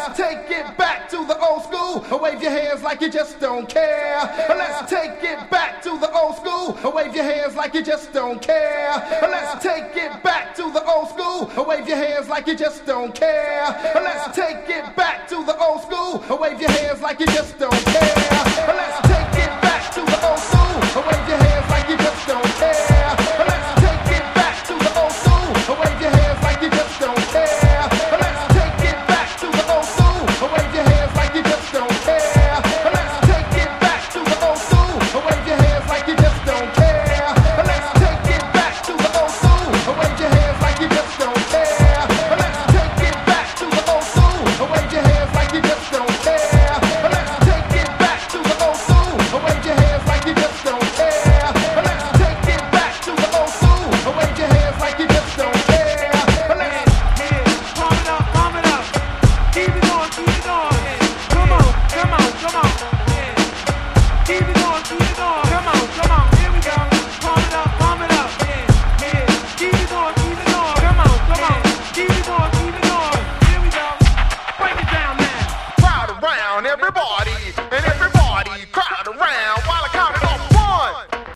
Let's take it back to the old school. Wave your hands like you just don't care. Let's take it back to the old school. Wave your hands like you just don't care. Let's take it back to the old school. Wave your hands like you just don't care. Let's take it back to the old school. Wave your hands like you just don't care. Let's take it back to the old school. Wave your hands like you just don't care. Let's take it back to the old school. Wave your hands like you just don't care. Let's take it back to the old school. Wave your hands like you just don't care. Let's take it back to the old school. Wave your hands like you just don't care. Let's take it back to the old school. Wave your hands like you just don't care. Let's take it back to the old school. Wave your hands like you just don't care. Let's take it back to the old school. Wave your hands like you just don't care. Let's take it back to the old school. Wave your hands like you just don't care. Warm it up. Keep it on. Come on. Keep it on. Come on. Here we go. Warm it up. Keep it on. Come on. Keep it on. Here we go. Break it down now. Crowd around, everybody.